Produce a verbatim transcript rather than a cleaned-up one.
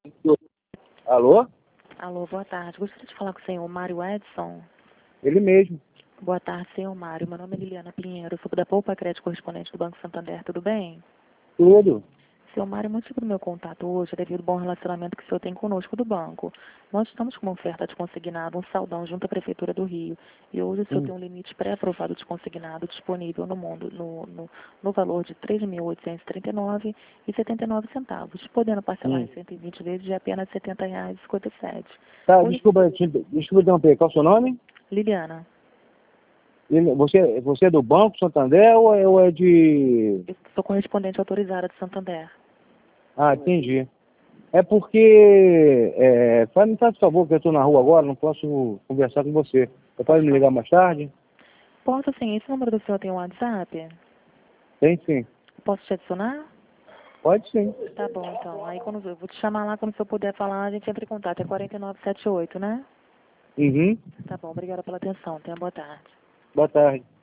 Alô? Alô, boa tarde. Gostaria de falar com o senhor Mário Edson. Ele mesmo. Boa tarde, senhor Mário. Meu nome é Liliana Pinheiro. Eu sou da Poupa Crédito, correspondente do Banco Santander. Tudo bem? Tudo. Senhor Mário, o motivo do meu contato hoje é devido ao bom relacionamento que o senhor tem conosco do banco. Nós estamos com uma oferta de consignado, um saldão junto à Prefeitura do Rio. E hoje o senhor Hum. tem um limite pré-aprovado de consignado disponível no mundo, no, no, no valor de três mil oitocentos e trinta e nove reais e setenta e nove centavos, podendo parcelar Hum. em cento e vinte vezes de apenas setenta reais e cinquenta e sete centavos. Tá, Hoje, desculpa, te- desculpa interromper. Qual é o seu nome? Liliana, Ele- Você, você é do Banco Santander ou é, ou é de... eu sou correspondente autorizada de Santander. Ah, entendi. É porque... É, faz, me faz favor que eu estou na rua agora, não posso conversar com você. Você pode me ligar mais tarde? Posso sim, esse número do senhor tem um WhatsApp? Tem sim. Posso te adicionar? Pode sim. Tá bom, então. Aí quando eu vou te chamar lá, quando o senhor puder falar, a gente entra em contato. É quatro nove sete oito, né? Uhum. Tá bom, obrigada pela atenção. Tenha boa tarde. Boa tarde.